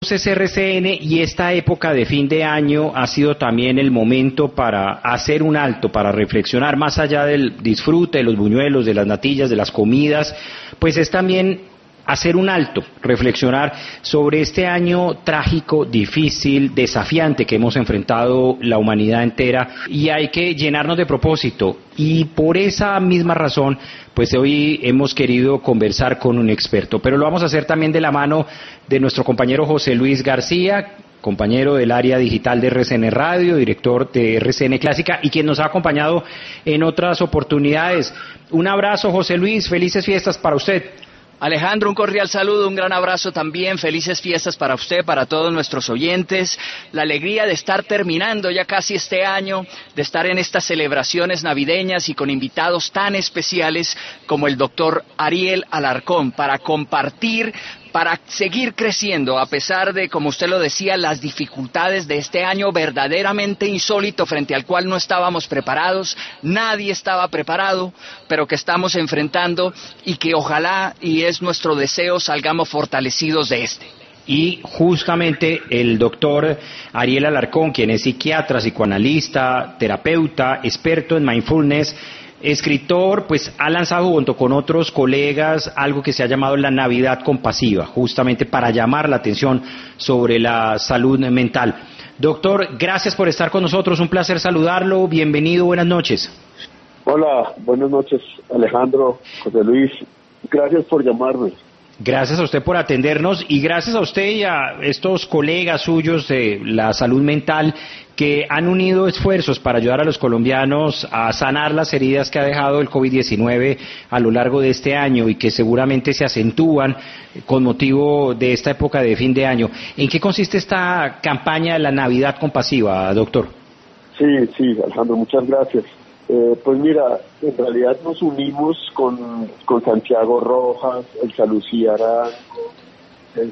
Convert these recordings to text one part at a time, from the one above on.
es RCN y esta época de fin de año ha sido también el momento para hacer un alto, para reflexionar más allá del disfrute de los buñuelos, de las natillas, de las comidas, pues es también hacer un alto, reflexionar sobre este año trágico, difícil, desafiante que hemos enfrentado la humanidad entera, y hay que llenarnos de propósito. Y por esa misma razón, pues hoy hemos querido conversar con un experto, pero lo vamos a hacer también de la mano de nuestro compañero José Luis García, compañero del área digital de RCN Radio, director de RCN Clásica y quien nos ha acompañado en otras oportunidades. Un abrazo, José Luis, felices fiestas para usted. Alejandro, un cordial saludo, un gran abrazo también, felices fiestas para usted, para todos nuestros oyentes, la alegría de estar terminando ya casi este año, de estar en estas celebraciones navideñas y con invitados tan especiales como el doctor Ariel Alarcón para compartir, para seguir creciendo a pesar de, como usted lo decía, las dificultades de este año verdaderamente insólito frente al cual no estábamos preparados, nadie estaba preparado, pero que estamos enfrentando y que ojalá, y es nuestro deseo, salgamos fortalecidos de este. Y justamente el doctor Ariel Alarcón, quien es psiquiatra, psicoanalista, terapeuta, experto en mindfulness, escritor, pues ha lanzado junto con otros colegas algo que se ha llamado la Navidad compasiva, justamente para llamar la atención sobre la salud mental. Doctor, gracias por estar con nosotros, un placer saludarlo, bienvenido, buenas noches. Hola, buenas noches Alejandro, José Luis, gracias por llamarme. Gracias a usted por atendernos y gracias a usted y a estos colegas suyos de la salud mental que han unido esfuerzos para ayudar a los colombianos a sanar las heridas que ha dejado el COVID-19 a lo largo de este año y que seguramente se acentúan con motivo de esta época de fin de año. ¿En qué consiste esta campaña de la Navidad compasiva, doctor? Sí, Alejandro, muchas gracias. Pues mira, en realidad nos unimos con Santiago Rojas, el Salucía Arango, el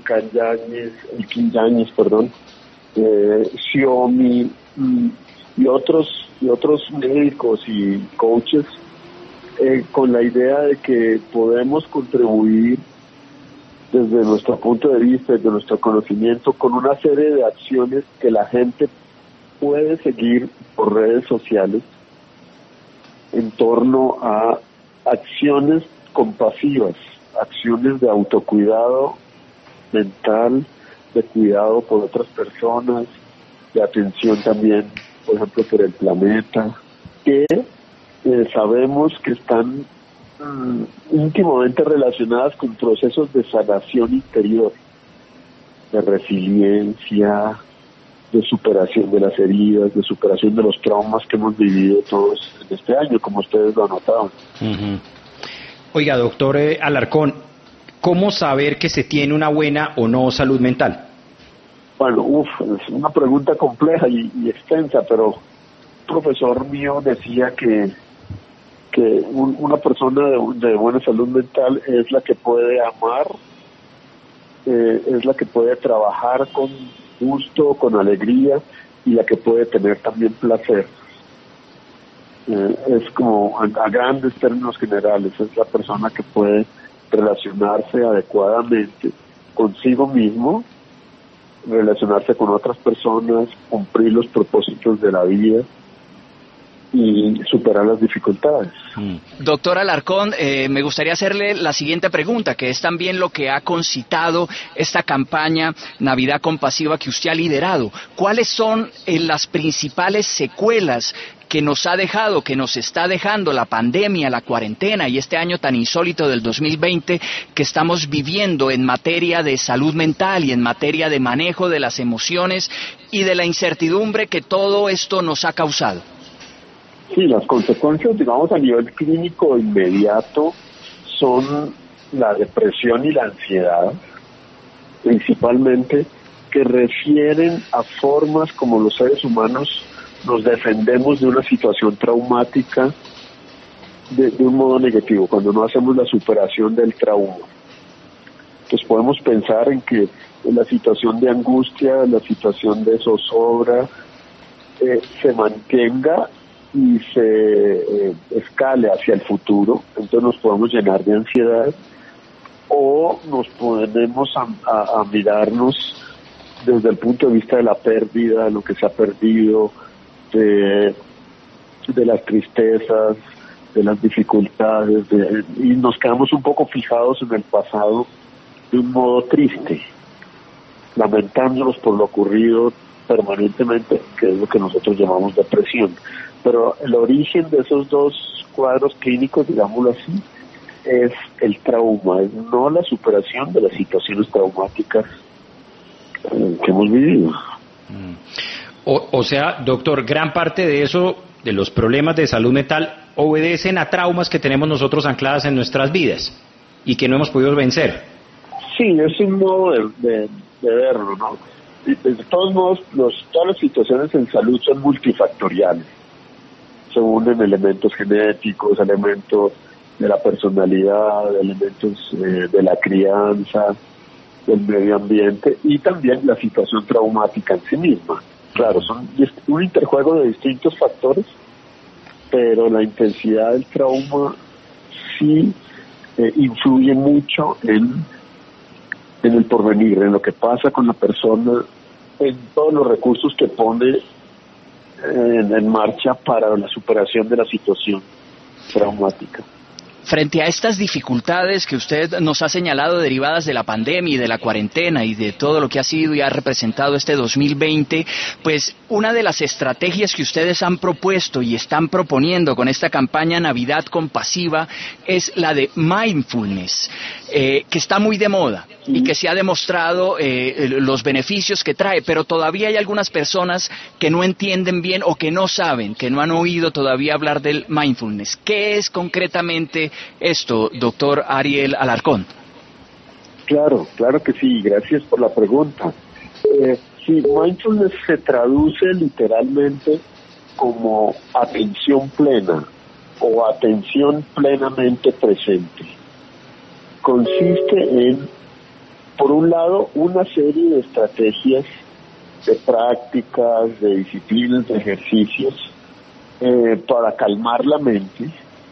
Quinyañez, Xiomi y otros médicos y coaches con la idea de que podemos contribuir desde nuestro punto de vista, desde nuestro conocimiento, con una serie de acciones que la gente puede seguir por redes sociales en torno a acciones compasivas, acciones de autocuidado mental, de cuidado por otras personas, de atención también, por ejemplo, por el planeta, que sabemos que están íntimamente relacionadas con procesos de sanación interior, de resiliencia, de superación de las heridas, de superación de los traumas que hemos vivido todos en este año, como ustedes lo anotaban. Uh-huh. Oiga, doctor Alarcón, ¿cómo saber que se tiene una buena o no salud mental? Bueno, es una pregunta compleja y extensa, pero un profesor mío decía que una persona de buena salud mental es la que puede amar, es la que puede trabajar con gusto, con alegría y la que puede tener también placer. Es como a grandes términos generales, es la persona que puede relacionarse adecuadamente consigo mismo, relacionarse con otras personas, cumplir los propósitos de la vida y superar las dificultades. Doctor Alarcón, me gustaría hacerle la siguiente pregunta, que es también lo que ha concitado esta campaña Navidad Compasiva que usted ha liderado. ¿Cuáles son las principales secuelas que nos ha dejado, que nos está dejando la pandemia, la cuarentena y este año tan insólito del 2020 que estamos viviendo en materia de salud mental y en materia de manejo de las emociones y de la incertidumbre que todo esto nos ha causado? Sí, las consecuencias, digamos, a nivel clínico inmediato son la depresión y la ansiedad, principalmente, que refieren a formas como los seres humanos nos defendemos de una situación traumática de un modo negativo, cuando no hacemos la superación del trauma. Entonces podemos pensar en que la situación de angustia, la situación de zozobra, se mantenga y se escale hacia el futuro, entonces nos podemos llenar de ansiedad, o nos ponemos a mirarnos desde el punto de vista de la pérdida, de lo que se ha perdido, de las tristezas, de las dificultades, y nos quedamos un poco fijados en el pasado de un modo triste, lamentándonos por lo ocurrido permanentemente, que es lo que nosotros llamamos depresión. Pero el origen de esos dos cuadros clínicos, digámoslo así, es el trauma, es no la superación de las situaciones traumáticas que hemos vivido. O sea, doctor, gran parte de eso, de los problemas de salud mental, obedecen a traumas que tenemos nosotros ancladas en nuestras vidas y que no hemos podido vencer. Sí, es un modo de verlo, ¿no? Y de todos modos, todas las situaciones en salud son multifactoriales. Se unen elementos genéticos, elementos de la personalidad, elementos de la crianza, del medio ambiente y también la situación traumática en sí misma. Claro, son un interjuego de distintos factores, pero la intensidad del trauma sí influye mucho en el porvenir, en lo que pasa con la persona, en todos los recursos que pone en marcha para la superación de la situación traumática. Frente a estas dificultades que usted nos ha señalado derivadas de la pandemia y de la cuarentena y de todo lo que ha sido y ha representado este 2020, pues una de las estrategias que ustedes han propuesto y están proponiendo con esta campaña Navidad Compasiva es la de mindfulness, que está muy de moda y que se ha demostrado los beneficios que trae, pero todavía hay algunas personas que no entienden bien o que no saben, que no han oído todavía hablar del mindfulness. ¿Qué es concretamente esto, doctor Ariel Alarcón? Claro que sí, gracias por la pregunta. Sí, mindfulness se traduce literalmente como atención plena o atención plenamente presente. Consiste en, por un lado, una serie de estrategias, de prácticas, de disciplinas, de ejercicios para calmar la mente,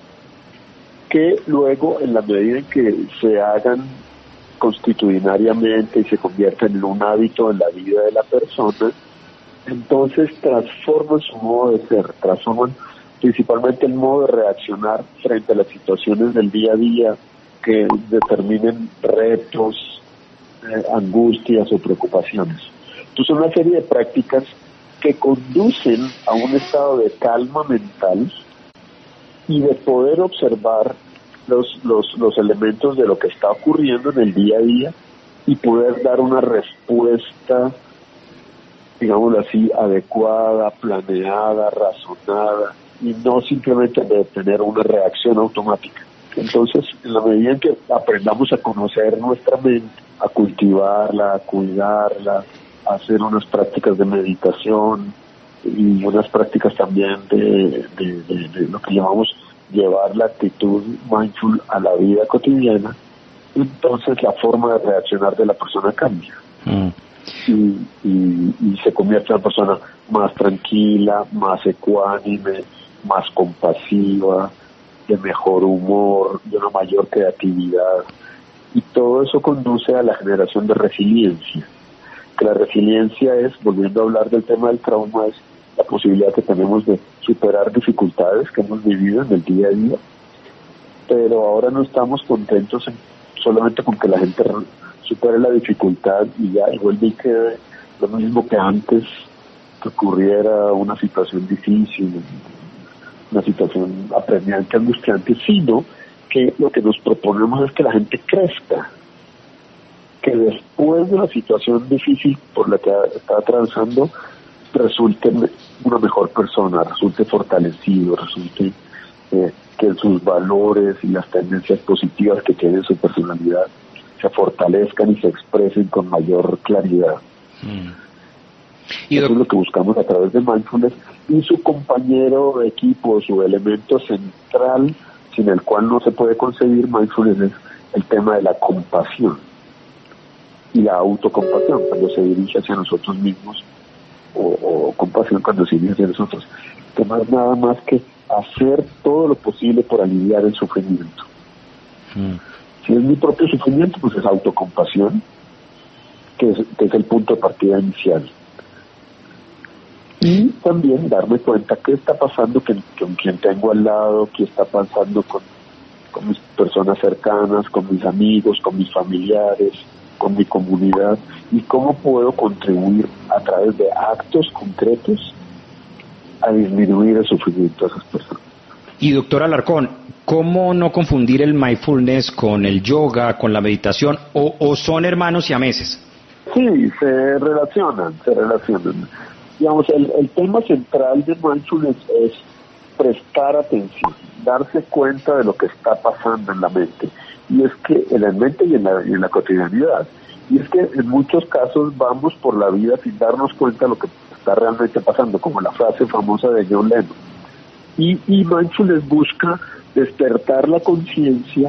que luego, en la medida en que se hagan constitucionariamente y se conviertan en un hábito en la vida de la persona, entonces transforman su modo de ser, transforman principalmente el modo de reaccionar frente a las situaciones del día a día que determinen retos, angustias o preocupaciones. Entonces, una serie de prácticas que conducen a un estado de calma mental y de poder observar los elementos de lo que está ocurriendo en el día a día y poder dar una respuesta, digámoslo así, adecuada, planeada, razonada, y no simplemente de tener una reacción automática. Entonces, en la medida en que aprendamos a conocer nuestra mente, a cultivarla, a cuidarla, a hacer unas prácticas de meditación y unas prácticas también de lo que llamamos llevar la actitud mindful a la vida cotidiana, entonces la forma de reaccionar de la persona cambia. Y se convierte en una persona más tranquila, más ecuánime, más compasiva, de mejor humor, de una mayor creatividad, y todo eso conduce a la generación de resiliencia, que la resiliencia es, volviendo a hablar del tema del trauma, es la posibilidad que tenemos de superar dificultades que hemos vivido en el día a día, pero ahora no estamos contentos solamente con que la gente supere la dificultad y ya, y vuelve y quede lo mismo que antes que ocurriera una situación difícil, una situación apremiante, angustiante, sino que lo que nos proponemos es que la gente crezca, que después de la situación difícil por la que está atravesando, resulte una mejor persona, resulte fortalecido, resulte que sus valores y las tendencias positivas que tiene su personalidad se fortalezcan y se expresen con mayor claridad. Y eso es lo que buscamos a través de mindfulness, y su compañero de equipo, su elemento central, sin el cual no se puede concebir mindfulness, es el tema de la compasión y la autocompasión, cuando se dirige hacia nosotros mismos, o compasión cuando se dirige hacia nosotros, que no es nada más que hacer todo lo posible por aliviar el sufrimiento. Si es mi propio sufrimiento, pues es autocompasión, que es el punto de partida inicial. Y también darme cuenta qué está pasando con quien tengo al lado, qué está pasando con mis personas cercanas, con mis amigos, con mis familiares, con mi comunidad, y cómo puedo contribuir a través de actos concretos a disminuir el sufrimiento de esas personas. Y doctor Alarcón, ¿cómo no confundir el mindfulness con el yoga, con la meditación, o son hermanos siameses? Sí, se relacionan. Digamos, el tema central de mindfulness es prestar atención, darse cuenta de lo que está pasando en la mente, y es que en la mente y en la cotidianidad, y es que en muchos casos vamos por la vida sin darnos cuenta de lo que está realmente pasando, como la frase famosa de John Lennon. Y mindfulness busca despertar la conciencia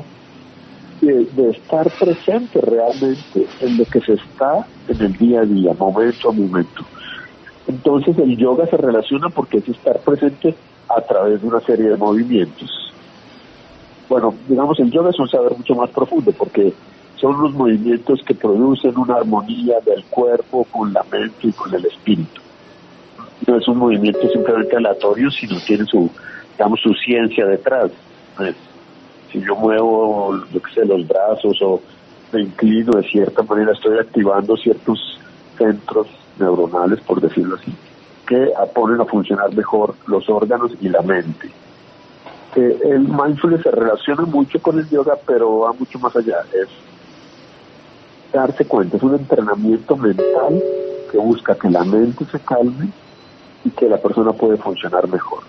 de estar presente realmente en lo que se está en el día a día, momento a momento. Entonces el yoga se relaciona porque es estar presente a través de una serie de movimientos. Bueno, digamos, el yoga es un saber mucho más profundo porque son los movimientos que producen una armonía del cuerpo con la mente y con el espíritu. No es un movimiento simplemente aleatorio, sino tiene su ciencia detrás. Pues, si yo muevo, los brazos o me inclino de cierta manera, estoy activando ciertos centros neuronales, por decirlo así, que ponen a funcionar mejor los órganos y la mente. El mindfulness se relaciona mucho con el yoga, pero va mucho más allá. Es darse cuenta, es un entrenamiento mental que busca que la mente se calme y que la persona puede funcionar mejor.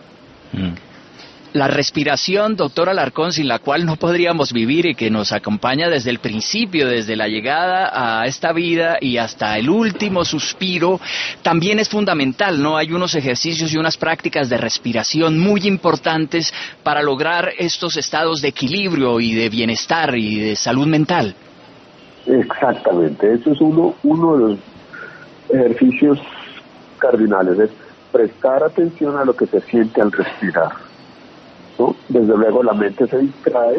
La respiración, doctor Alarcón, sin la cual no podríamos vivir y que nos acompaña desde el principio, desde la llegada a esta vida y hasta el último suspiro, también es fundamental, ¿no? Hay unos ejercicios y unas prácticas de respiración muy importantes para lograr estos estados de equilibrio y de bienestar y de salud mental. Exactamente, eso es uno de los ejercicios cardinales, es prestar atención a lo que se siente al respirar, ¿no? Desde luego la mente se distrae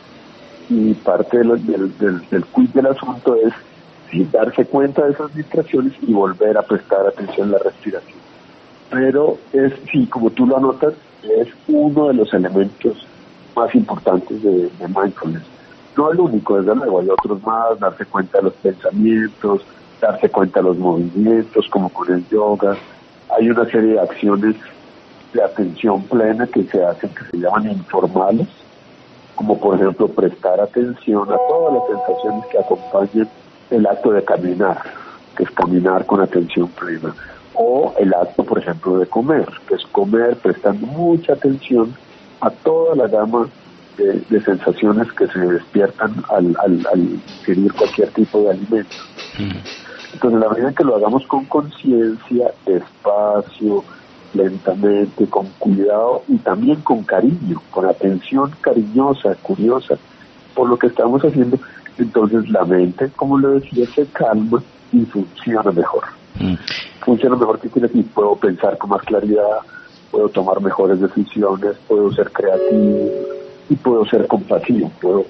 y parte del quid del asunto es darse cuenta de esas distracciones y volver a prestar atención a la respiración. Pero como tú lo anotas, es uno de los elementos más importantes de mindfulness. No el único, desde luego, hay otros más, darse cuenta de los pensamientos, darse cuenta de los movimientos, como con el yoga. Hay una serie de acciones de atención plena que se hacen, que se llaman informales, como por ejemplo prestar atención a todas las sensaciones que acompañan el acto de caminar, que es caminar con atención plena, o el acto, por ejemplo, de comer, que es comer prestando mucha atención a toda la gama de sensaciones que se despiertan al ingerir cualquier tipo de alimento. Entonces, la medida que lo hagamos con conciencia, despacio, lentamente, con cuidado y también con cariño, con atención cariñosa, curiosa por lo que estamos haciendo, entonces la mente, como le decía, se calma y funciona mejor. Funciona mejor, ¿qué quiere decir? Puedo pensar con más claridad, puedo tomar mejores decisiones, puedo ser creativo y puedo ser compasivo, puedo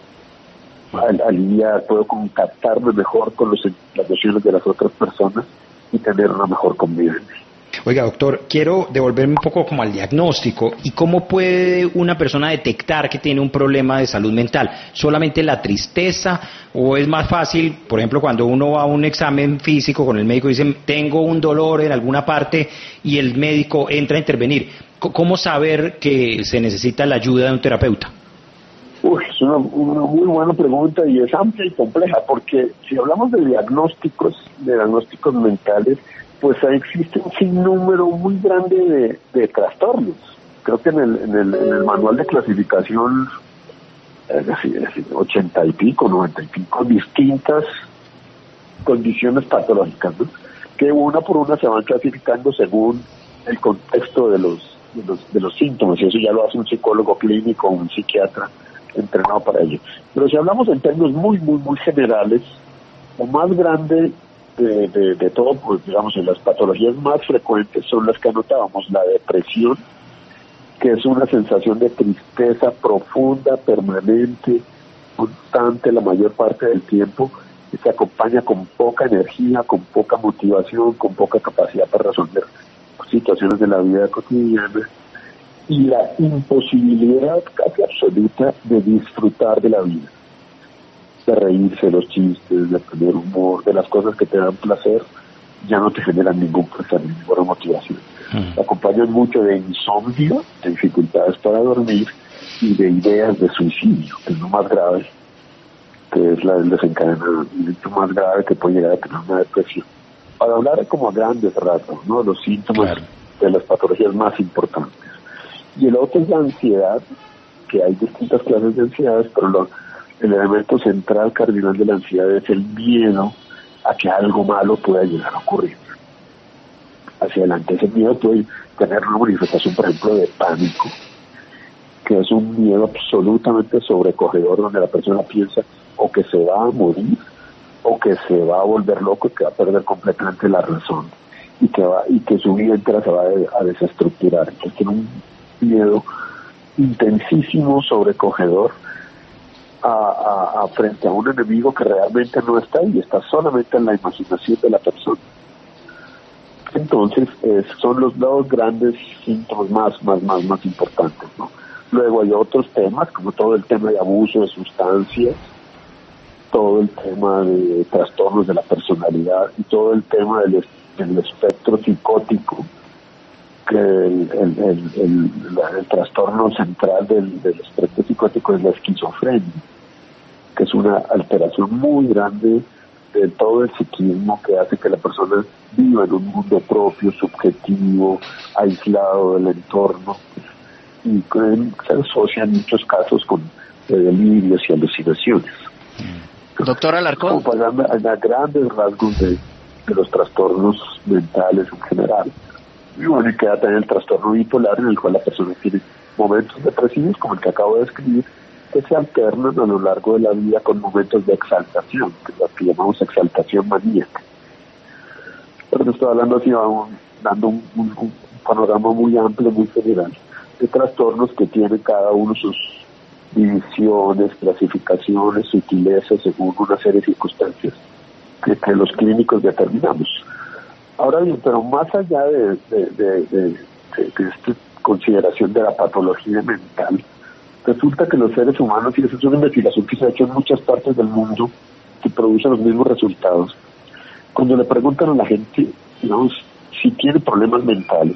alinear, puedo contactarme mejor con las emociones de las otras personas y tener una mejor convivencia. Oiga, doctor, quiero devolverme un poco como al diagnóstico. ¿Y cómo puede una persona detectar que tiene un problema de salud mental? ¿Solamente la tristeza o es más fácil, por ejemplo, cuando uno va a un examen físico con el médico y dice tengo un dolor en alguna parte y el médico entra a intervenir? ¿Cómo saber que se necesita la ayuda de un terapeuta? Es una muy buena pregunta y es amplia y compleja, porque si hablamos de diagnósticos mentales, pues ahí existe un sinnúmero muy grande de trastornos. Creo que en el manual de clasificación, es decir, 80 y pico, 90 y pico, distintas condiciones patológicas, ¿no? Que una por una se van clasificando según el contexto de los síntomas, y eso ya lo hace un psicólogo clínico o un psiquiatra entrenado para ello. Pero si hablamos en términos muy, muy, muy generales, lo más grande de todo, pues digamos, en las patologías más frecuentes son las que anotábamos: la depresión, que es una sensación de tristeza profunda, permanente, constante la mayor parte del tiempo, se acompaña con poca energía, con poca motivación, con poca capacidad para resolver situaciones de la vida cotidiana y la imposibilidad casi absoluta de disfrutar de la vida, de reírse de los chistes, de tener humor, de las cosas que te dan placer, ya no te generan ningún placer, ninguna motivación. Se acompañan mucho de insomnio, de dificultades para dormir y de ideas de suicidio, que es lo más grave, que es el desencadenamiento más grave que puede llegar a tener una depresión. Para hablar como a grandes rasgos, ¿no? Los síntomas de las patologías más importantes. Y el otro es la ansiedad, que hay distintas clases de ansiedades, pero el elemento central cardinal de la ansiedad es el miedo a que algo malo pueda llegar a ocurrir. Hacia adelante, ese miedo puede tener una manifestación, por ejemplo, de pánico, que es un miedo absolutamente sobrecogedor, donde la persona piensa o que se va a morir, o que se va a volver loco y que va a perder completamente la razón, y que su vida entera se va a desestructurar. Entonces tiene un miedo intensísimo, sobrecogedor, frente a un enemigo que realmente no está ahí, está solamente en la imaginación de la persona. Entonces son los dos grandes síntomas más importantes, ¿no? Luego hay otros temas, como todo el tema de abuso de sustancias, todo el tema de trastornos de la personalidad y todo el tema del espectro psicótico, que el trastorno central del espectro psicótico es la esquizofrenia, que es una alteración muy grande de todo el psiquismo que hace que la persona viva en un mundo propio, subjetivo, aislado del entorno, y se asocia en muchos casos con delirios y alucinaciones. Doctor Alarcón. Como para grandes rasgos de los trastornos mentales en general. Y bueno, y queda también el trastorno bipolar, en el cual la persona tiene momentos depresivos, como el que acabo de describir, que se alternan a lo largo de la vida con momentos de exaltación, que es lo que llamamos exaltación maníaca. Pero te estoy hablando así, dando un panorama muy amplio, muy general, de trastornos que tienen cada uno sus divisiones, clasificaciones, sutilezas, según una serie de circunstancias que los clínicos determinamos. Ahora bien, pero más allá de esta consideración de la patología mental, resulta que los seres humanos, y esa es una investigación que se ha hecho en muchas partes del mundo, que produce los mismos resultados, cuando le preguntan a la gente, digamos, si tiene problemas mentales,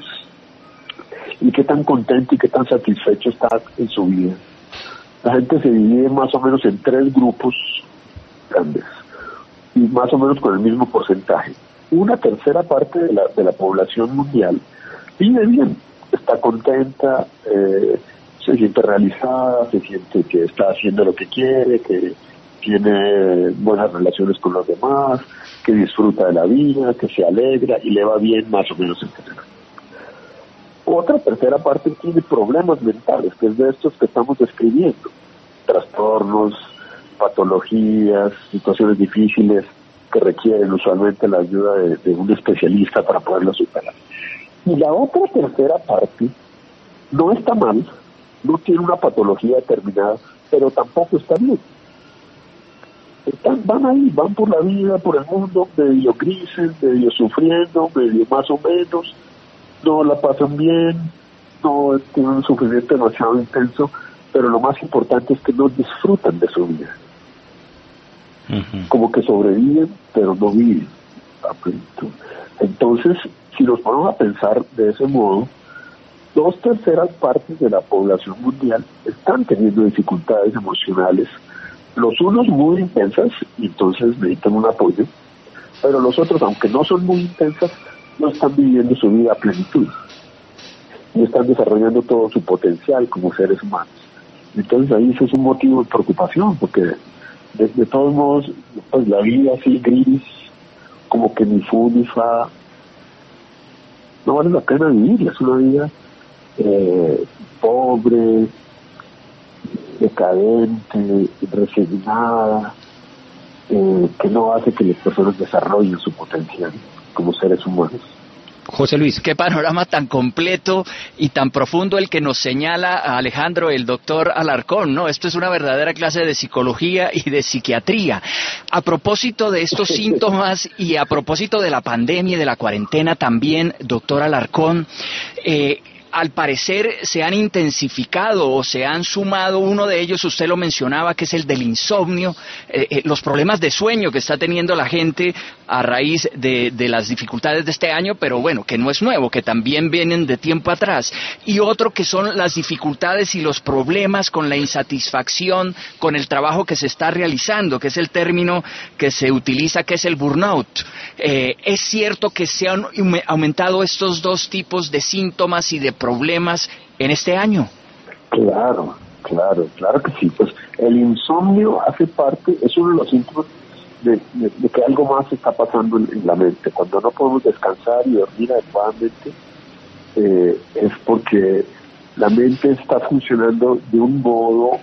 y qué tan contento y qué tan satisfecho está en su vida, la gente se divide más o menos en 3 grupos grandes, y más o menos con el mismo porcentaje. Una tercera parte de la población mundial vive bien, está contenta, se siente realizada, se siente que está haciendo lo que quiere, que tiene buenas relaciones con los demás, que disfruta de la vida, que se alegra y le va bien más o menos en general. Otra tercera parte tiene problemas mentales, que es de estos que estamos describiendo, trastornos, patologías, situaciones difíciles que requieren usualmente la ayuda de un especialista para poderlas superar. Y la otra tercera parte no está mal, no tiene una patología determinada, pero tampoco está bien. Van ahí, van por la vida, por el mundo, medio grises, medio sufriendo, medio más o menos, no la pasan bien, no tienen un sufrimiento demasiado intenso, pero lo más importante es que no disfrutan de su vida. Como que sobreviven, pero no viven. Entonces, si nos ponemos a pensar de ese modo, 2/3 partes de la población mundial están teniendo dificultades emocionales, los unos muy intensas, y entonces necesitan un apoyo, pero los otros, aunque no son muy intensas, no están viviendo su vida a plenitud, y están desarrollando todo su potencial como seres humanos. Entonces ahí eso es un motivo de preocupación, porque de todos modos, pues la vida así gris, como que ni fu ni fa, no vale la pena vivirla. Es una vida pobre, decadente, resignada, que no hace que las personas desarrollen su potencial como seres humanos. José Luis. Qué panorama tan completo y tan profundo el que nos señala a Alejandro, el doctor Alarcón, ¿no? Esto es una verdadera clase de psicología y de psiquiatría. A propósito de estos síntomas y a propósito de la pandemia y de la cuarentena también, doctor Alarcón, al parecer se han intensificado o se han sumado, uno de ellos usted lo mencionaba, que es el del insomnio, los problemas de sueño que está teniendo la gente a raíz de las dificultades de este año, pero bueno, que no es nuevo, que también vienen de tiempo atrás, y otro que son las dificultades y los problemas con la insatisfacción con el trabajo que se está realizando, que es el término que se utiliza, que es el burnout. ¿Es cierto que se han aumentado estos dos tipos de síntomas y de problemas en este año? Claro que sí. Pues el insomnio hace parte, es uno de los síntomas de que algo más está pasando en la mente. Cuando no podemos descansar y dormir adecuadamente, es porque la mente está funcionando de un modo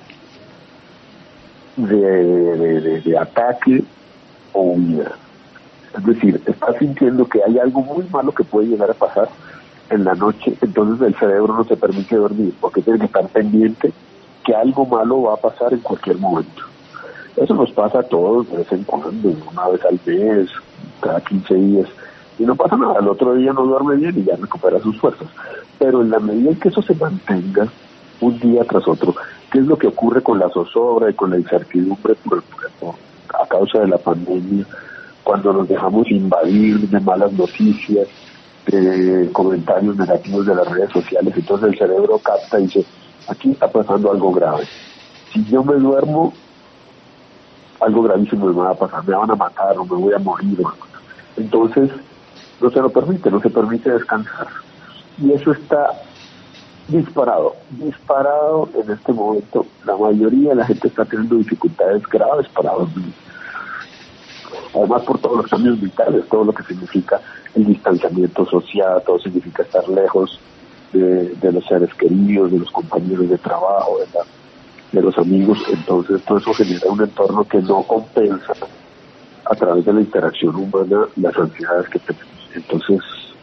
de ataque o huida. Es decir, está sintiendo que hay algo muy malo que puede llegar a pasar en la noche, entonces el cerebro no se permite dormir porque tiene que estar pendiente que algo malo va a pasar en cualquier momento. Eso nos pasa a todos de vez en cuando, una vez al mes, cada 15 días, y no pasa nada, el otro día no duerme bien y ya recupera sus fuerzas. Pero en la medida en que eso se mantenga un día tras otro, ¿qué es lo que ocurre con la zozobra y con la incertidumbre a causa de la pandemia? Cuando nos dejamos invadir de malas noticias, de comentarios negativos de las redes sociales, entonces el cerebro capta y dice, aquí está pasando algo grave. Si yo me duermo, algo gravísimo me va a pasar, me van a matar o me voy a morir. Entonces no se permite descansar. Y eso está disparado en este momento. La mayoría de la gente está teniendo dificultades graves para dormir. Además por todos los cambios vitales, todo lo que significa el distanciamiento social, todo significa estar lejos de los seres queridos, de los compañeros de trabajo, de los amigos. Entonces todo eso genera un entorno que no compensa a través de la interacción humana las ansiedades que tenemos. Entonces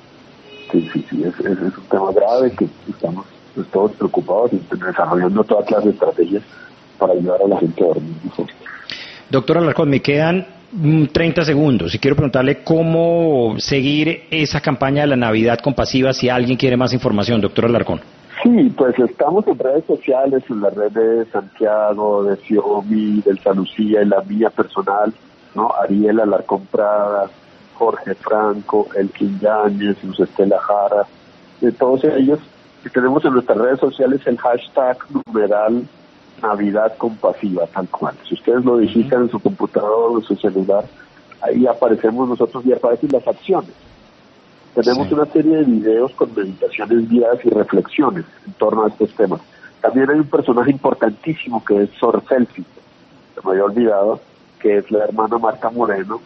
sí, es un tema grave que estamos todos preocupados y desarrollando toda clase de estrategias para ayudar a la gente a dormir mejor. Doctor Alarcón, me quedan 30 segundos y quiero preguntarle cómo seguir esa campaña de la Navidad compasiva si alguien quiere más información, doctor Alarcón. Sí, pues estamos en redes sociales, en la red de Santiago, de Xiomi, del Salucía y la mía personal, ¿no? Ariel Alarcón Prada, Jorge Franco, Elkin Yáñez, Luz Estela Jara, de todos ellos. Y tenemos en nuestras redes sociales el hashtag numeral Navidad compasiva, tal cual. Si ustedes lo digitan en su computador o en su celular, ahí aparecemos nosotros y aparecen las acciones. Tenemos una serie de videos con meditaciones guiadas y reflexiones en torno a estos temas. También hay un personaje importantísimo que es Sor Selfie, se me había olvidado, que es la hermana Marta Moreno,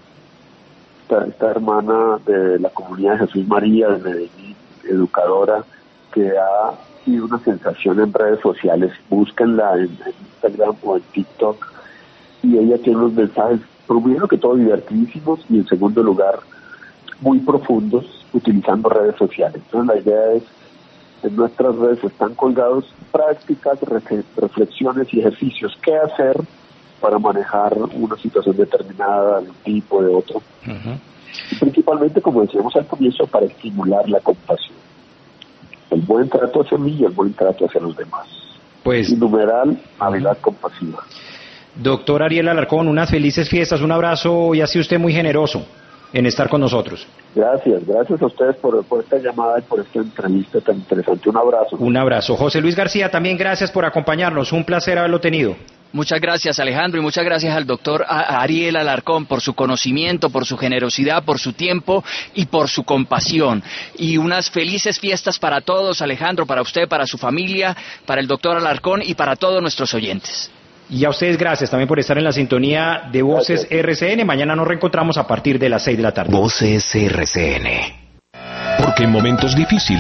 esta hermana de la comunidad de Jesús María de Medellín, educadora, que ha sido una sensación en redes sociales. Búsquenla en Instagram o en TikTok, y ella tiene unos mensajes, primero que todo divertidísimos, y en segundo lugar muy profundos, utilizando redes sociales. Entonces la idea es, en nuestras redes están colgados prácticas, reflexiones y ejercicios, qué hacer para manejar una situación determinada, de un tipo, de otro. Y principalmente, como decíamos al comienzo, para estimular la compasión. El buen trato hacia mí y el buen trato hacia los demás. Pues, y numeral, Navidad compasiva. Doctor Ariel Alarcón, unas felices fiestas, un abrazo y ha sido usted muy generoso en estar con nosotros. Gracias a ustedes por esta llamada y por esta entrevista tan interesante. Un abrazo. Un abrazo. José Luis García, también gracias por acompañarnos, un placer haberlo tenido. Muchas gracias, Alejandro, y muchas gracias al doctor Ariel Alarcón por su conocimiento, por su generosidad, por su tiempo y por su compasión. Y unas felices fiestas para todos, Alejandro, para usted, para su familia, para el doctor Alarcón y para todos nuestros oyentes. Y a ustedes gracias también por estar en la sintonía de Voces RCN. Mañana nos reencontramos a partir de las 6 de la tarde. Voces RCN. Porque en momentos difíciles